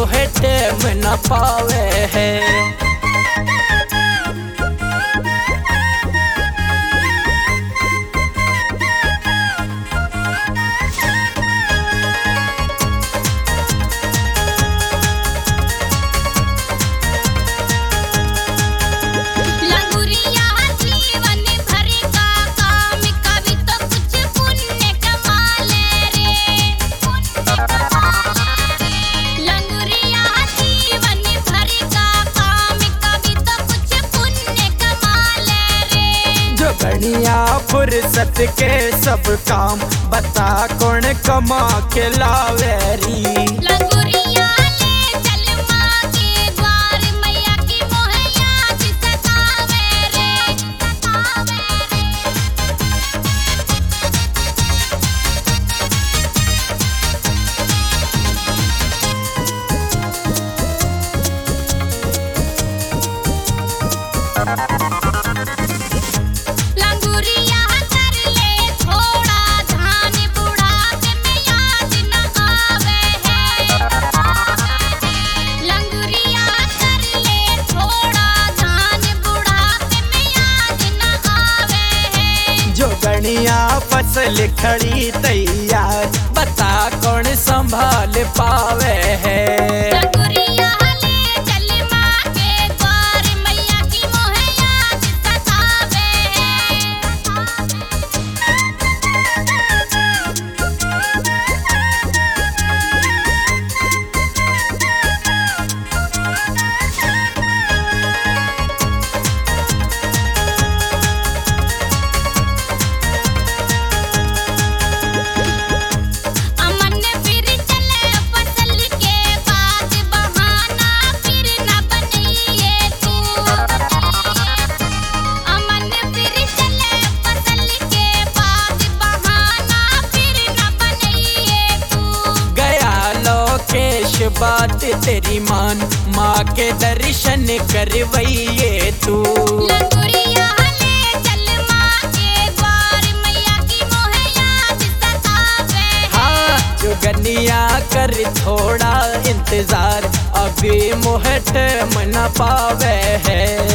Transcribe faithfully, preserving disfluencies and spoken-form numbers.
मोहे टेम न पावे है। गणिया फुर्सत के सब काम बता कौन कमा के लावेरी। लंगुरिया ले चल माँ के द्वार मैया की मोहे याद सतावे रे सतावे गणिया फसल खड़ी तैयार बता कौन संभाल पावे है। लंगुरिया ले चल माँ के द्वार मैया की मोहे याद सतावे बात तेरी मान माँ के दर्शन करवैये तू। लंगुरिया ले चल माँ के द्वार मैया की मोहे याद सतावे। हाँ जो गनिया कर थोड़ा इंतजार अभी मोहट मन पावे है।